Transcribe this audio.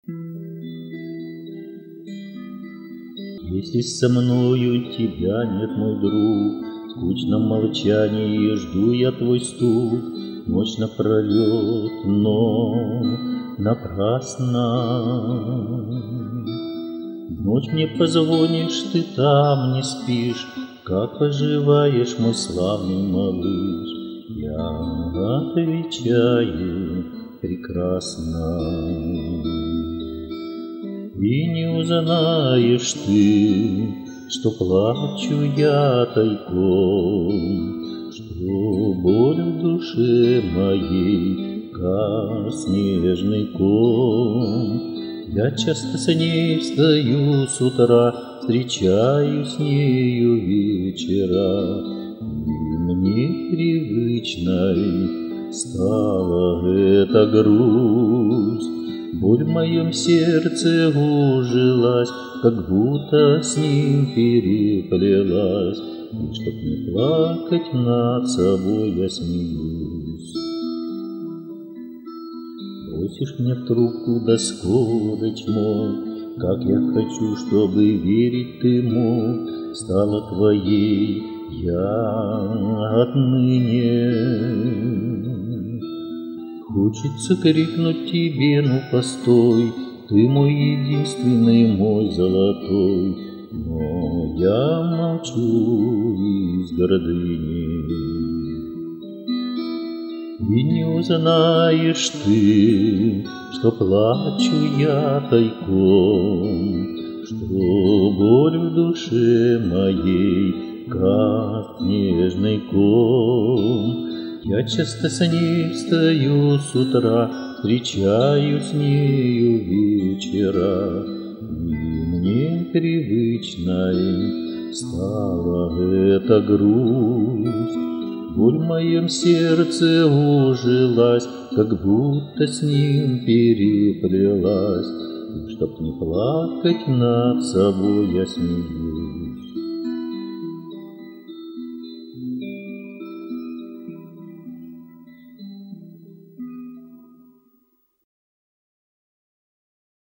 Если со мною тебя нет, мой друг, в скучном молчании жду я твой стук, ночь напролет, но напрасно. В ночь мне позвонишь, ты там не спишь, как поживаешь, мой славный малыш? Я отвечаю прекрасно. И не узнаешь ты, что плачу я тайком, что боль в душе моей, как снежный ком. Я часто с ней встаю с утра, встречаюсь с нею вечера, и мне привычной стала эта грусть. Боль в моем сердце ужилась, как будто с ним переплелась, и чтоб не плакать над собой, я смеюсь. Бросишь мне в трубку, да скоро тьмой, как я хочу, чтобы верить ты мог, стала твоей я отныне. Хочется крикнуть тебе, ну постой, ты мой единственный, мой золотой, но я молчу из гордыни. И не узнаешь ты, что плачу я тайком, что боль в душе моей, как нежный ком. Я часто с ней встаю с утра, встречаюсь с нею вечера, и мне привычной стала эта грусть. Боль в моем сердце ужилась, как будто с ним переплелась, и чтоб не плакать над собой, я смеюсь.